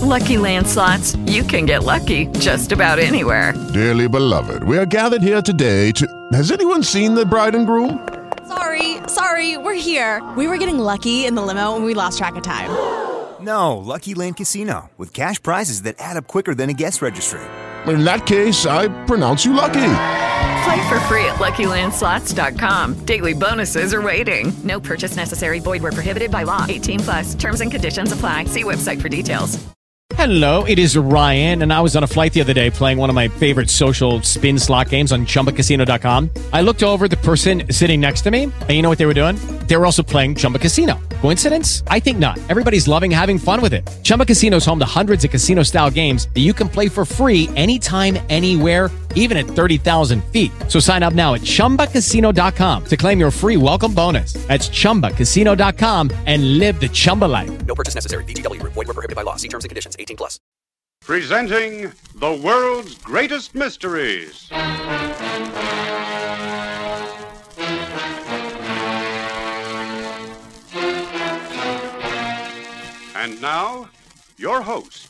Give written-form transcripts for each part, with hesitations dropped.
Lucky Land Slots, you can get lucky just about anywhere. Dearly beloved, we are gathered here today to... Has anyone seen the bride and groom? Sorry, we're here. We were getting lucky in the limo and we lost track of time. No, Lucky Land Casino, with cash prizes that add up quicker than a guest registry. In that case, I pronounce you lucky. Play for free at LuckyLandSlots.com. Daily bonuses are waiting. No purchase necessary. Void where prohibited by law. 18+. Terms and conditions apply. See website for details. Hello, it is Ryan, and I was on a flight the other day playing one of my favorite social spin slot games on ChumbaCasino.com. I looked over at the person sitting next to me, and you know what they were doing? They were also playing Chumba Casino. Coincidence? I think not. Everybody's loving having fun with it. Chumba Casino is home to hundreds of casino-style games that you can play for free anytime, anywhere, even at 30,000 feet. So sign up now at ChumbaCasino.com to claim your free welcome bonus. That's ChumbaCasino.com and live the Chumba life. No purchase necessary. VGW. Void where prohibited by law. See terms and conditions. 18+. Presenting the world's greatest mysteries. And now, your host.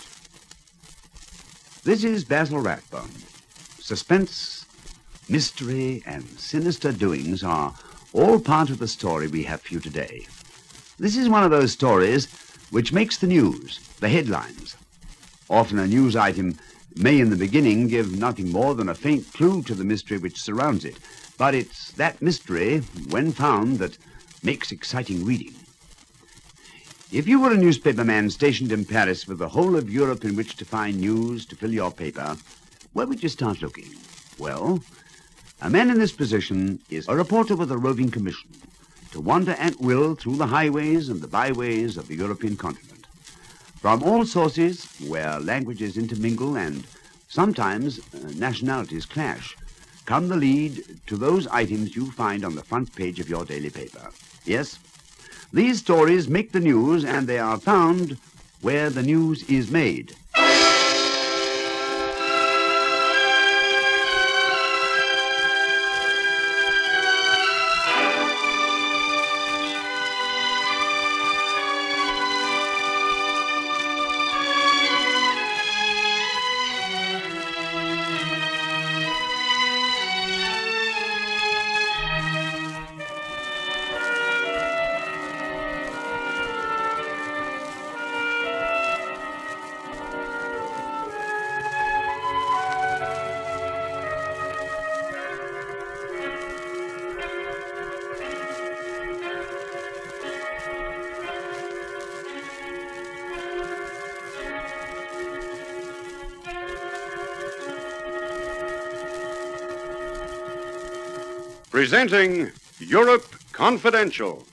This is Basil Rathbone. Suspense, mystery, and sinister doings are all part of the story we have for you today. This is one of those stories which makes the news, the headlines. Often a news item may in the beginning give nothing more than a faint clue to the mystery which surrounds it. But it's that mystery, when found, that makes exciting reading. If you were a newspaper man stationed in Paris with the whole of Europe in which to find news to fill your paper, where would you start looking? Well, a man in this position is a reporter with a roving commission to wander at will through the highways and the byways of the European continent. From all sources, where languages intermingle and sometimes nationalities clash, come the lead to those items you find on the front page of your daily paper. Yes, these stories make the news, and they are found where the news is made. Presenting Europe Confidential.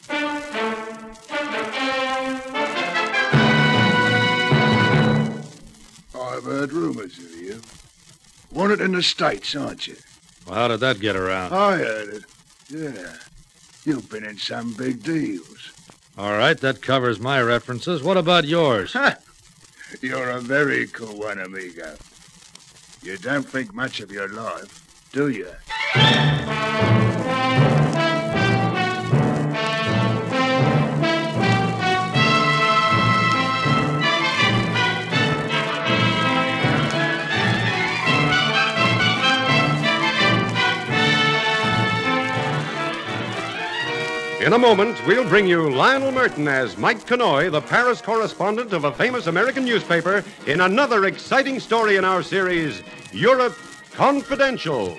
I've heard rumors of you. Wanted in the States, aren't you? Well, how did that get around? I heard it. Yeah. You've been in some big deals. All right, that covers my references. What about yours? You're a very cool one, amigo. You don't think much of your life, do you? In a moment, we'll bring you Lionel Merton as Mike Kanoy, the Paris correspondent of a famous American newspaper, in another exciting story in our series, Europe Confidential.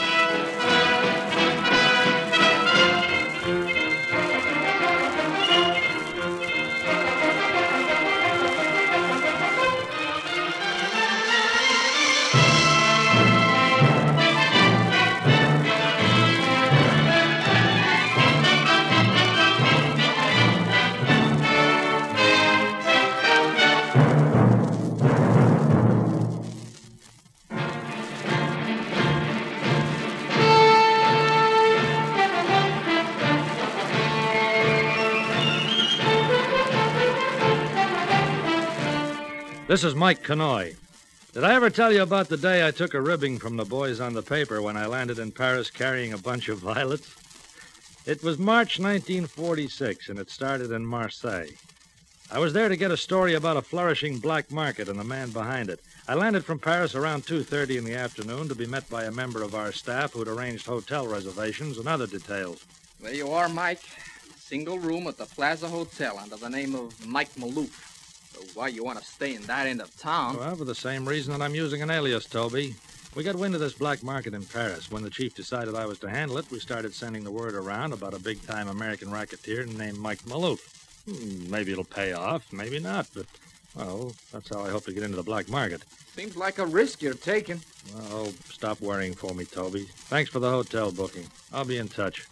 This is Mike Kanoy. Did I ever tell you about the day I took a ribbing from the boys on the paper when I landed in Paris carrying a bunch of violets? It was March 1946, and it started in Marseille. I was there to get a story about a flourishing black market and the man behind it. I landed from Paris around 2:30 in the afternoon to be met by a member of our staff who'd arranged hotel reservations and other details. There you are, Mike. Single room at the Plaza Hotel under the name of Mike Maloof. So why you want to stay in that end of town? Well, for the same reason that I'm using an alias, Toby. We got wind of this black market in Paris. When the chief decided I was to handle it, we started sending the word around about a big-time American racketeer named Mike Maloof. Maybe it'll pay off, maybe not, but, well, that's how I hope to get into the black market. Seems like a risk you're taking. Oh, stop worrying for me, Toby. Thanks for the hotel booking. I'll be in touch.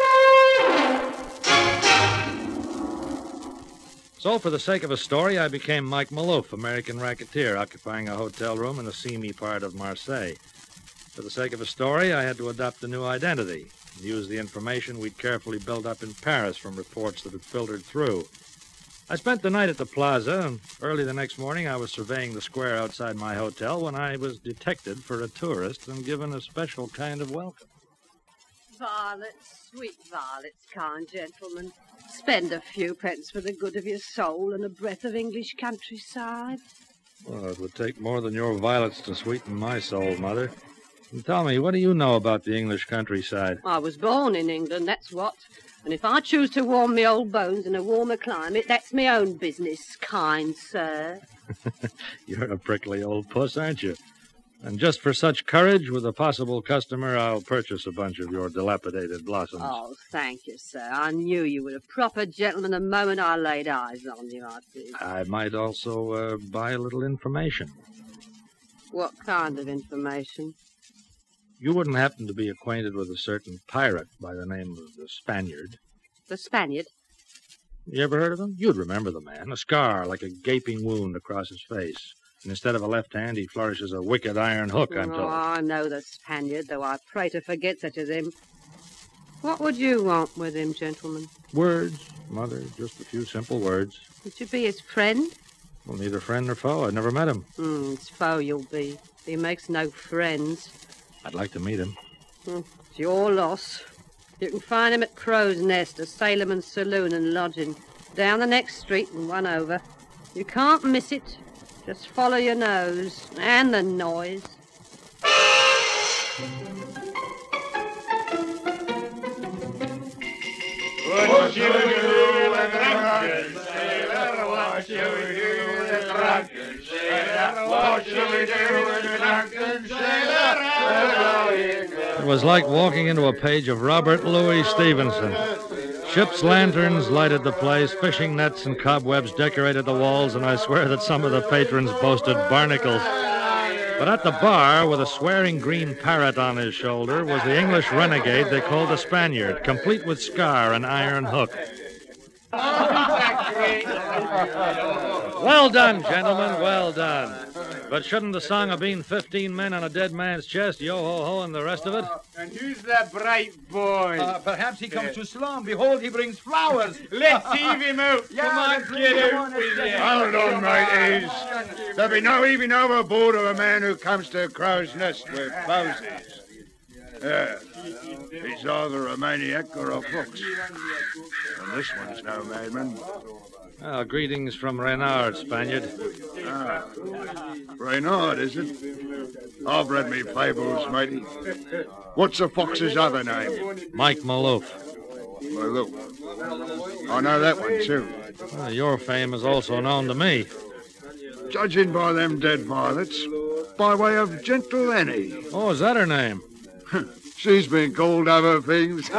So, for the sake of a story, I became Mike Maloof, American racketeer, occupying a hotel room in the seamy part of Marseille. For the sake of a story, I had to adopt a new identity and use the information we'd carefully built up in Paris from reports that had filtered through. I spent the night at the Plaza, and early the next morning I was surveying the square outside my hotel when I was detected for a tourist and given a special kind of welcome. Violets, sweet violets, kind gentlemen. Spend a few pence for the good of your soul and a breath of English countryside. Well, it would take more than your violets to sweeten my soul, Mother. And tell me, what do you know about the English countryside? I was born in England, that's what. And if I choose to warm me old bones in a warmer climate, that's my own business, kind sir. You're a prickly old puss, aren't you? And just for such courage, with a possible customer, I'll purchase a bunch of your dilapidated blossoms. Oh, thank you, sir. I knew you were a proper gentleman the moment I laid eyes on you, I did. I might also buy a little information. What kind of information? You wouldn't happen to be acquainted with a certain pirate by the name of the Spaniard? The Spaniard? You ever heard of him? You'd remember the man. A scar like a gaping wound across his face. And instead of a left hand, he flourishes a wicked iron hook, I'm told. Oh, I know the Spaniard, though I pray to forget such as him. What would you want with him, gentlemen? Words, Mother, just a few simple words. Would you be his friend? Well, neither friend nor foe. I've never met him. His foe you'll be. He makes no friends. I'd like to meet him. It's your loss. You can find him at Crow's Nest, a sailorman's saloon and lodging. Down the next street and one over. You can't miss it. Just follow your nose and the noise. What you do, the drunken sailor? What you do, the drunken sailor? What you do, the drunken sailor? It was like walking into a page of Robert Louis Stevenson. Ship's lanterns lighted the place, fishing nets and cobwebs decorated the walls, and I swear that some of the patrons boasted barnacles. But at the bar, with a swearing green parrot on his shoulder, was the English renegade they called the Spaniard, complete with scar and iron hook. Well done, gentlemen, well done. But shouldn't the song have been 15 men on a dead man's chest, yo-ho-ho, and the rest of it? And who's that bright boy? Perhaps he comes to Slum. Behold, he brings flowers. Let's heave him out. Yeah, Come on, get out with you. Hold on, mateys. There'll be no heaving overboard of a man who comes to Crow's Nest with posies. He's either a maniac or a fox. And this one's no madman. Oh, greetings from Renard, Spaniard. Ah, Reynard, is it? I've read me fables, matey. What's the fox's other name? Mike Maloof. Maloof. I know that one, too. Well, your fame is also known to me. Judging by them dead violets, by way of Gentle Annie. Oh, is that her name? She's been called other things.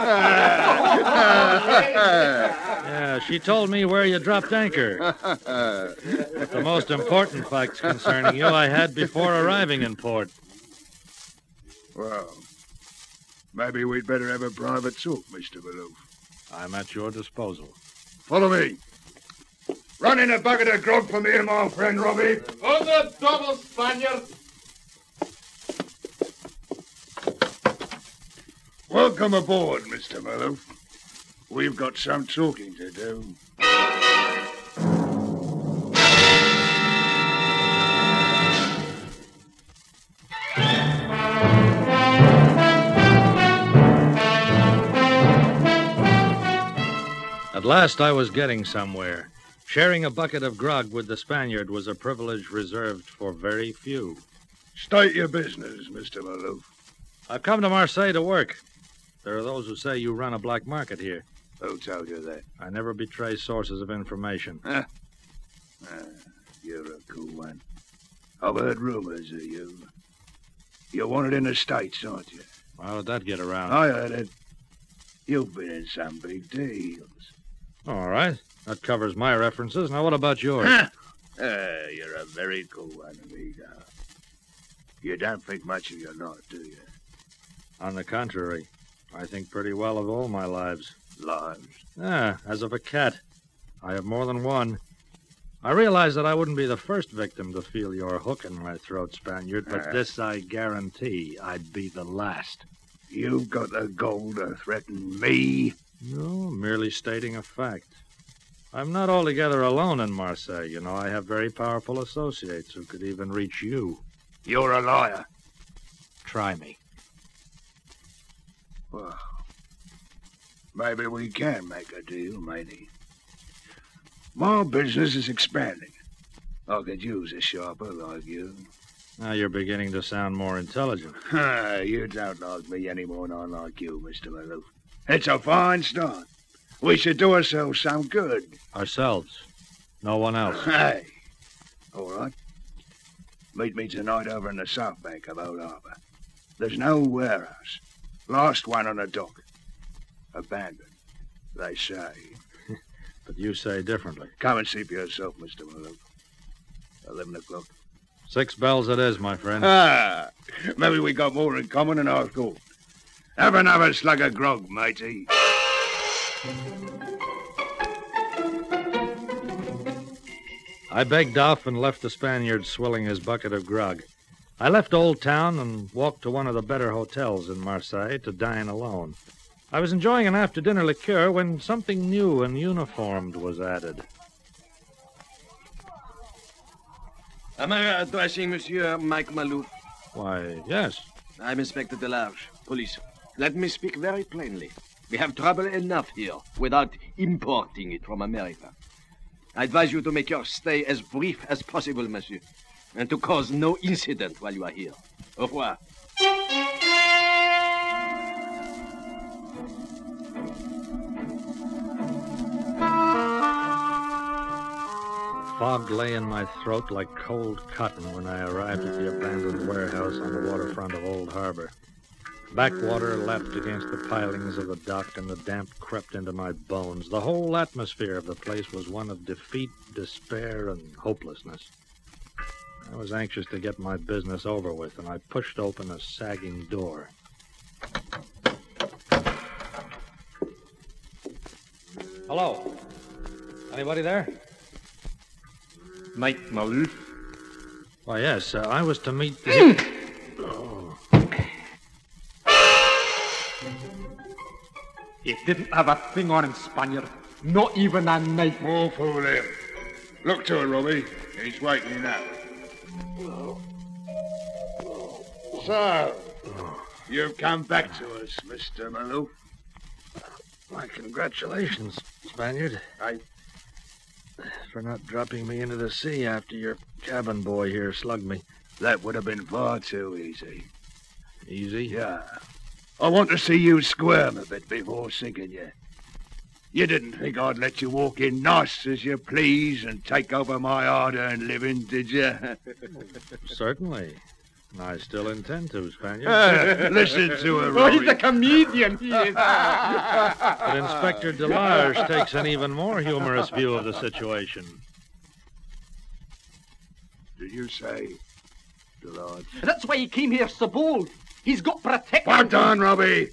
Yeah, she told me where you dropped anchor. But the most important facts concerning you I had before arriving in port. Well, maybe we'd better have a private talk, Mr. Maloof. I'm at your disposal. Follow me. Run in a bucket of grog for me and my friend Robbie. On the double, Spaniard. Welcome aboard, Mr. Maloof. We've got some talking to do. At last I was getting somewhere. Sharing a bucket of grog with the Spaniard was a privilege reserved for very few. State your business, Mr. Maloof. I've come to Marseille to work. There are those who say you run a black market here. Who told you that? I never betray sources of information. You're a cool one. I've heard rumors of you. You're wanted in the States, aren't you? How did that get around? I heard it. You've been in some big deals. All right. That covers my references. Now, what about yours? You're a very cool one, amigo. You don't think much of your lot, do you? On the contrary, I think pretty well of all my lives. Lives? As of a cat. I have more than one. I realize that I wouldn't be the first victim to feel your hook in my throat, Spaniard, but this I guarantee I'd be the last. You've got the gall to threaten me? No, merely stating a fact. I'm not altogether alone in Marseille. You know, I have very powerful associates who could even reach you. You're a liar. Try me. Well, maybe we can make a deal, matey. My business is expanding. I could use a sharper like you. Now you're beginning to sound more intelligent. You don't like me any more than I like you, Mr. Maloof. It's a fine start. We should do ourselves some good. Ourselves. No one else. Hey. All right. Meet me tonight over in the south bank of Old Harbor. There's no warehouse. Last one on the dock. Abandoned, they say. But you say differently. Come and see for yourself, Mr. Maloof. 11 o'clock. 6 bells it is, my friend. Maybe we got more in common than I thought. Have another slug of grog, matey. I begged off and left the Spaniard swilling his bucket of grog. I left Old Town and walked to one of the better hotels in Marseille to dine alone. I was enjoying an after-dinner liqueur when something new and uniformed was added. Am I addressing Monsieur Mike Maloof? Why, yes. I'm Inspector Delarge, police. Let me speak very plainly. We have trouble enough here without importing it from America. I advise you to make your stay as brief as possible, monsieur, and to cause no incident while you are here. Au revoir. Fog lay in my throat like cold cotton when I arrived at the abandoned warehouse on the waterfront of Old Harbor. Backwater lapped against the pilings of the dock, and the damp crept into my bones. The whole atmosphere of the place was one of defeat, despair, and hopelessness. I was anxious to get my business over with, and I pushed open a sagging door. Hello? Anybody there? Mike Maloof? Why, yes, I was to meet... He didn't have a thing on him, Spaniard. Not even a knife. More fool him. Look to it, Robbie. He's waking up. So, you've come back to us, Mr. Maloof. My congratulations, Spaniard. For not dropping me into the sea after your cabin boy here slugged me. That would have been far too easy. Easy? Yeah. I want to see you squirm a bit before sinking you. You didn't think I'd let you walk in nice as you please and take over my hard-earned living, did you? Certainly. I still intend to, Spaniard. Listen to her, Oh, Rory. he's a comedian, he is. But Inspector Delarge takes an even more humorous view of the situation. Did you say Delarge? That's why he came here so bold. He's got protection. Well done, Robbie.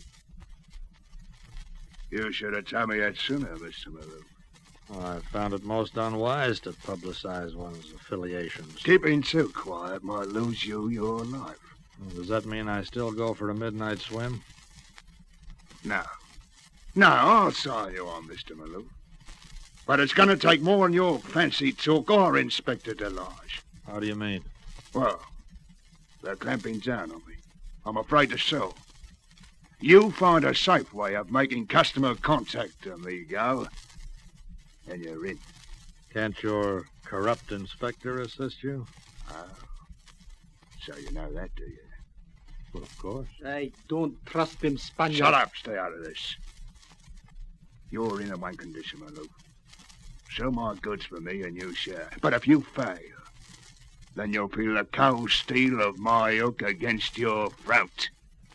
You should have told me that sooner, Mr. Maloof. Well, I found it most unwise to publicize one's affiliations. Keeping too quiet might lose you your life. Does that mean I still go for a midnight swim? No. No, I'll sign you on, Mr. Maloof. But it's going to take more than your fancy talk or Inspector Delarge. How do you mean? Well, they're clamping down on me. I'm afraid to so. You find a safe way of making customer contact, amigo, and you're in. Can't your corrupt inspector assist you? So you know that, do you? Well, of course. I don't trust them Spaniards. Shut up. Stay out of this. You're in on one condition, Maloof. Sell my goods for me and you share. But if you fail, then you'll feel the cold steel of my hook against your throat.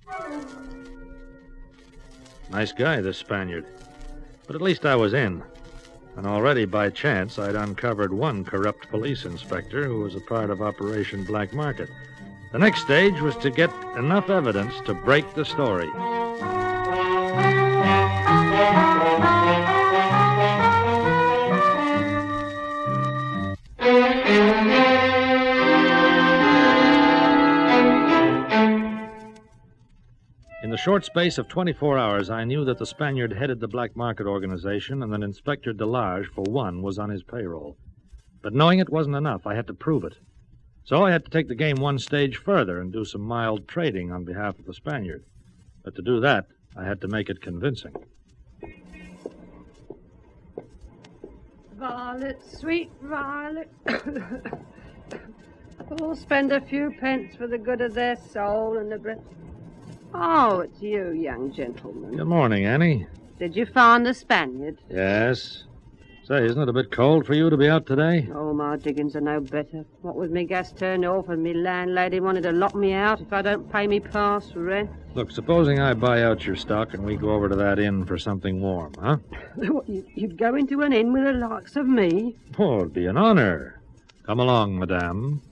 Nice guy, this Spaniard. But at least I was in. And already by chance, I'd uncovered one corrupt police inspector who was a part of Operation Black Market. The next stage was to get enough evidence to break the story. In the short space of 24 hours, I knew that the Spaniard headed the Black Market organization and that Inspector Delage, for one, was on his payroll. But knowing it wasn't enough, I had to prove it. So I had to take the game one stage further and do some mild trading on behalf of the Spaniard. But to do that, I had to make it convincing. Violet, sweet Violet. We'll spend a few pence for the good of their soul and the breath. Oh, it's you, young gentleman. Good morning, Annie. Did you find the Spaniard? Yes. Say, isn't it a bit cold for you to be out today? Oh, my diggings are no better. What with me gas turned off and me landlady wanted to lock me out if I don't pay me past rent. Look, supposing I buy out your stock and we go over to that inn for something warm, huh? What, you'd go into an inn with the likes of me? Oh, it'd be an honor. Come along, madame.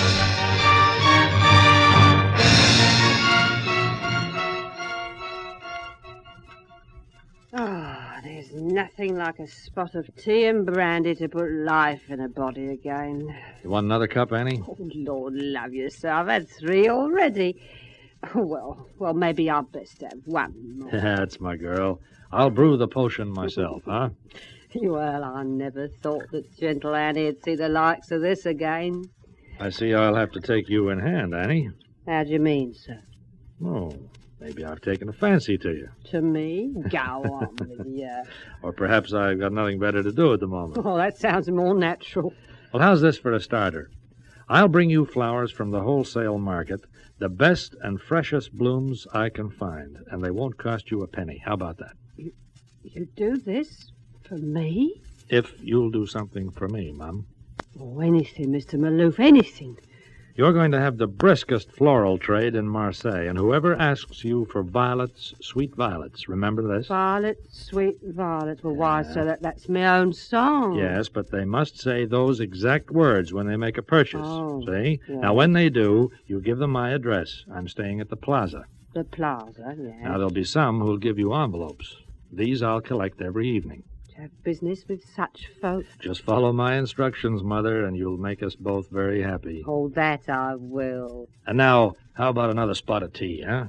There's nothing like a spot of tea and brandy to put life in a body again. You want another cup, Annie? Oh, Lord love you, sir. I've had 3 already. Oh, well, maybe I'll best have one more. That's my girl. I'll brew the potion myself, huh? Well, I never thought that gentle Annie'd see the likes of this again. I see I'll have to take you in hand, Annie. How do you mean, sir? Oh, maybe I've taken a fancy to you. To me? Go on with you. Or perhaps I've got nothing better to do at the moment. Oh, that sounds more natural. Well, how's this for a starter? I'll bring you flowers from the wholesale market, the best and freshest blooms I can find, and they won't cost you a penny. How about that? You do this for me? If you'll do something for me, Mum. Oh, anything, Mr. Maloof, anything. You're going to have the briskest floral trade in Marseille, and whoever asks you for violets, sweet violets, remember this? Violets, sweet violets. Well, why, sir, that's my own song. Yes, but they must say those exact words when they make a purchase. Oh, see? yeah. Now, when they do, you give them my address. I'm staying at the Plaza. The Plaza, yes. Now, there'll be some who'll give you envelopes. These I'll collect every evening. To have business with such folk. Just follow my instructions, Mother, and you'll make us both very happy. Oh, that I will. And now, how about another spot of tea, huh?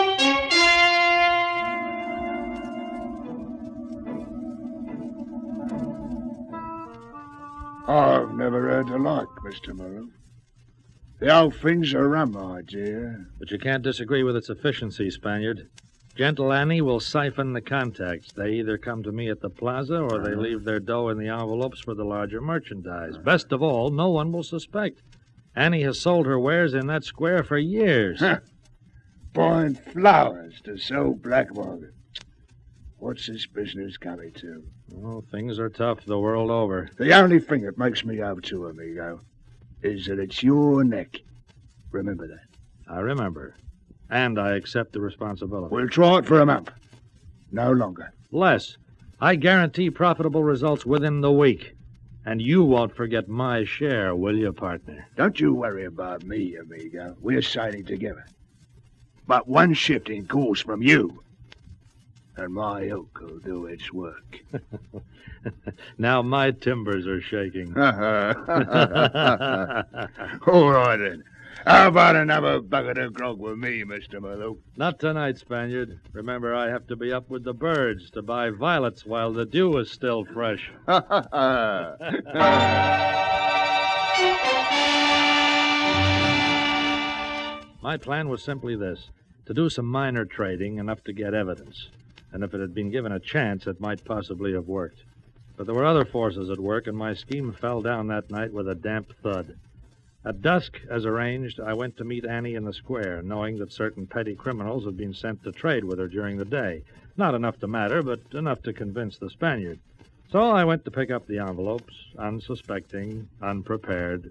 I've never heard the like, Mr. Maloof. The old thing's a rum idea. But you can't disagree with its efficiency, Spaniard. Gentle Annie will siphon the contacts. They either come to me at the Plaza or they leave their dough in the envelopes for the larger merchandise. Best of all, no one will suspect. Annie has sold her wares in that square for years. Buying flowers to sell black market. What's this business coming to? Oh, things are tough the world over. The only thing that makes me over to amigo is that it's your neck. Remember that. I remember. And I accept the responsibility. We'll try it for a month. No longer. Less. I guarantee profitable results within the week. And you won't forget my share, will you, partner? Don't you worry about me, amigo. We're sailing together. But one shift in course from you, and my oak will do its work. Now my timbers are shaking. All right, then. How about another bucket of grog with me, Mr. Maloof? Not tonight, Spaniard. Remember, I have to be up with the birds to buy violets while the dew is still fresh. My plan was simply this, to do some minor trading, enough to get evidence. And if it had been given a chance, it might possibly have worked. But there were other forces at work, and my scheme fell down that night with a damp thud. At dusk, as arranged, I went to meet Annie in the square, knowing that certain petty criminals had been sent to trade with her during the day. Not enough to matter, but enough to convince the Spaniard. So I went to pick up the envelopes, unsuspecting, unprepared.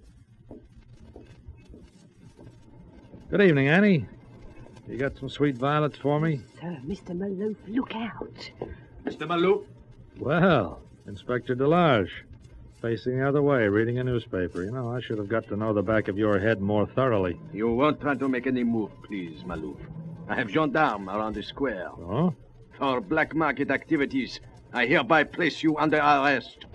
Good evening, Annie. You got some sweet violets for me? Sir, Mr. Maloof, look out. Mr. Maloof? Well, Inspector Delarge. Facing the other way, reading a newspaper. You know, I should have got to know the back of your head more thoroughly. You won't try to make any move, please, Maloof. I have gendarmes around the square. Oh? For black market activities, I hereby place you under arrest.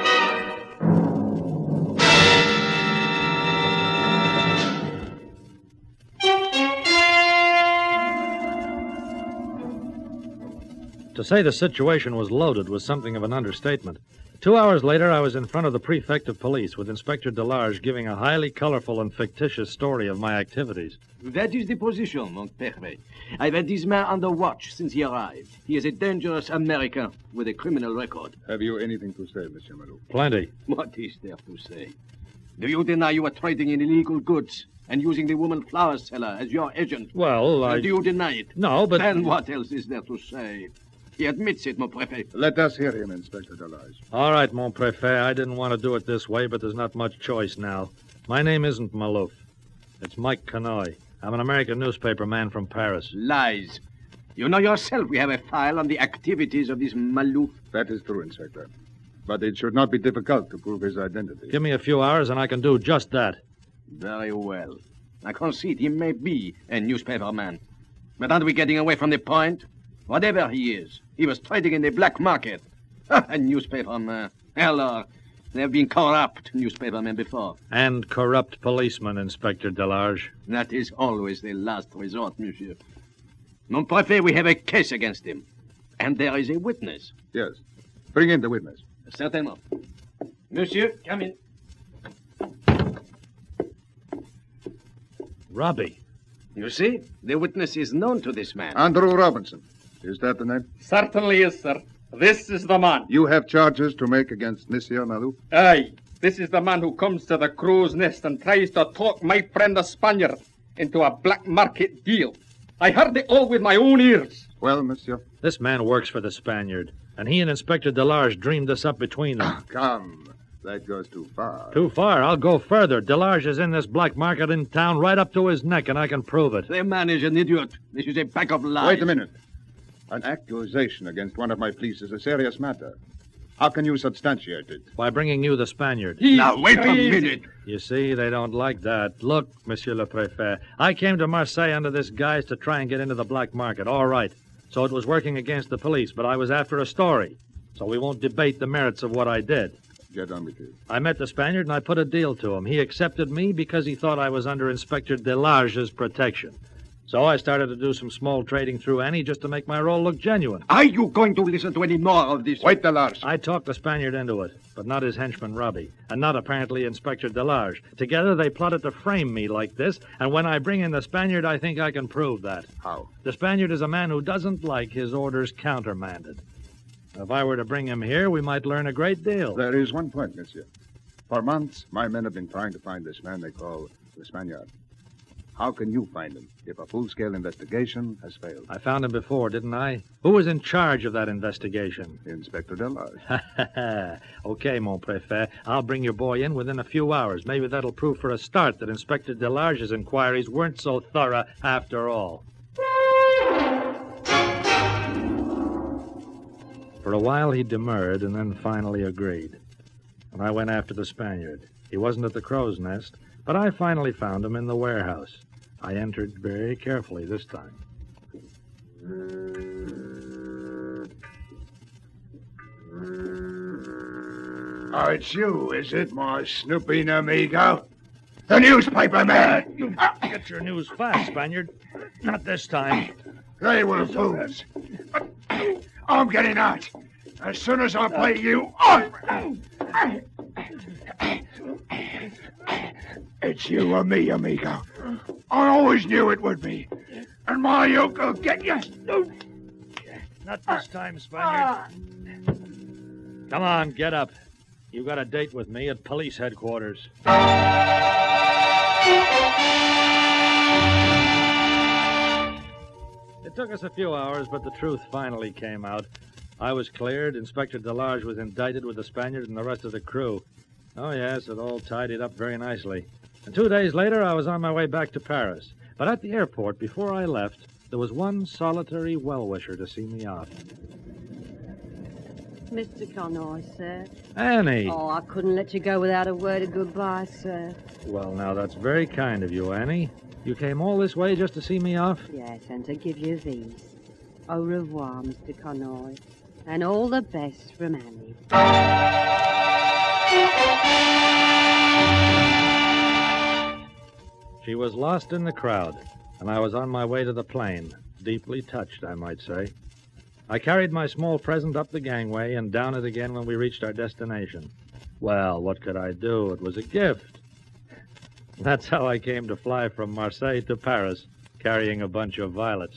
To say the situation was loaded was something of an understatement. 2 hours later, I was in front of the prefect of police with Inspector Delarge giving a highly colorful and fictitious story of my activities. That is the position, mon père. I've had this man under watch since he arrived. He is a dangerous American with a criminal record. Have you anything to say, Monsieur Maloof? Plenty. What is there to say? Do you deny you are trading in illegal goods and using the woman flower seller as your agent? Well, Do you deny it? No, but... Then what else is there to say? He admits it, mon préfet. Let us hear him, Inspector Delarge. All right, mon préfet. I didn't want to do it this way, but there's not much choice now. My name isn't Maloof. It's Mike Canoy. I'm an American newspaper man from Paris. Lies. You know yourself we have a file on the activities of this Maloof. That is true, Inspector. But it should not be difficult to prove his identity. Give me a few hours and I can do just that. Very well. I concede he may be a newspaper man. But aren't we getting away from the point? Whatever he is, he was trading in the black market. A newspaper man. Hell, there have been corrupt newspaper men before. And corrupt policemen, Inspector Delarge. That is always the last resort, monsieur. Mon préfet, we have a case against him. And there is a witness. Yes. Bring in the witness. Certainement. Monsieur, come in. Robbie. You see, the witness is known to this man. Andrew Robinson. Is that the name? Certainly is, sir. This is the man. You have charges to make against Monsieur Maloof? Aye. This is the man who comes to the crow's nest and tries to talk my friend the Spaniard into a black market deal. I heard it all with my own ears. Well, monsieur? This man works for the Spaniard, and he and Inspector Delarge dreamed this up between them. Come. That goes too far. Too far? I'll go further. Delarge is in this black market in town right up to his neck, and I can prove it. The man is an idiot. This is a pack of lies. Wait a minute. An accusation against one of my police is a serious matter. How can you substantiate it? By bringing you the Spaniard. Now, wait a minute. You see, they don't like that. Look, Monsieur le Préfet, I came to Marseille under this guise to try and get into the black market. All right. So it was working against the police, but I was after a story. So we won't debate the merits of what I did. Get on with it. I met the Spaniard and I put a deal to him. He accepted me because he thought I was under Inspector Delarge's protection. So I started to do some small trading through Annie just to make my role look genuine. Are you going to listen to any more of this? Wait, Delarge. I talked the Spaniard into it, but not his henchman, Robbie, and not apparently Inspector Delarge. Together, they plotted to frame me like this, and when I bring in the Spaniard, I think I can prove that. How? The Spaniard is a man who doesn't like his orders countermanded. If I were to bring him here, we might learn a great deal. There is one point, monsieur. For months, my men have been trying to find this man they call the Spaniard. How can you find him if a full-scale investigation has failed? I found him before, didn't I? Who was in charge of that investigation? Inspector Delarge. Okay, mon préfet. I'll bring your boy in within a few hours. Maybe that'll prove for a start that Inspector Delarge's inquiries weren't so thorough after all. For a while he demurred and then finally agreed. And I went after the Spaniard. He wasn't at the crow's nest, but I finally found him in the warehouse. I entered very carefully this time. Oh, it's you, is it, my snooping amigo? The newspaper man! Get your news fast, Spaniard. Not this time. They were fools. I'm getting out. As soon as I play you... It's you or me, amigo. I always knew it would be. And my yoke will get you. Not this time, Spaniard. Come on, get up. You got a date with me at police headquarters. It took us a few hours, but the truth finally came out. I was cleared. Inspector Delarge was indicted with the Spaniard and the rest of the crew. Oh, yes, it all tidied up very nicely. And 2 days later, I was on my way back to Paris. But at the airport, before I left, there was one solitary well-wisher to see me off. Mr. Conroy, sir. Annie! Oh, I couldn't let you go without a word of goodbye, sir. Well, now, that's very kind of you, Annie. You came all this way just to see me off? Yes, and to give you these. Au revoir, Mr. Conroy. And all the best from Annie. She was lost in the crowd, and I was on my way to the plane, deeply touched, I might say. I carried my small present up the gangway and down it again when we reached our destination. Well, what could I do? It was a gift. That's how I came to fly from Marseille to Paris, carrying a bunch of violets.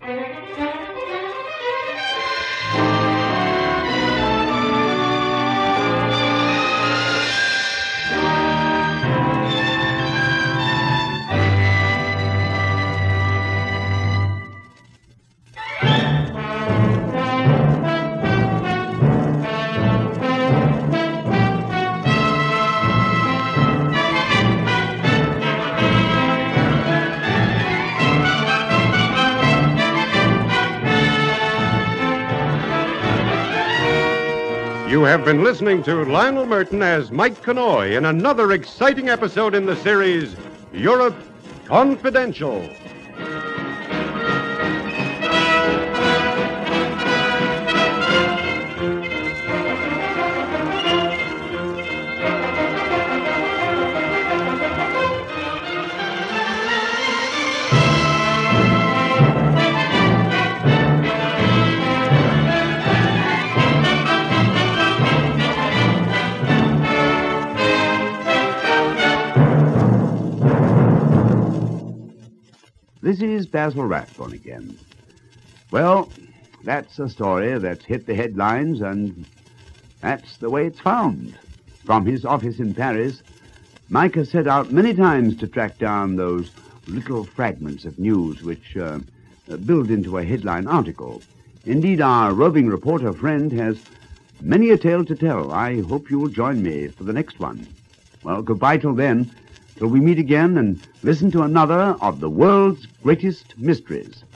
You have been listening to Lionel Merton as Mike Connoy in another exciting episode in the series, Europe Confidential. This is Basil Rathbone again. Well, that's a story that's hit the headlines, and that's the way it's found. From his office in Paris, Mike has set out many times to track down those little fragments of news which build into a headline article. Indeed, our roving reporter friend has many a tale to tell. I hope you will join me for the next one. Well, goodbye till then. Till we meet again and listen to another of the world's greatest mysteries.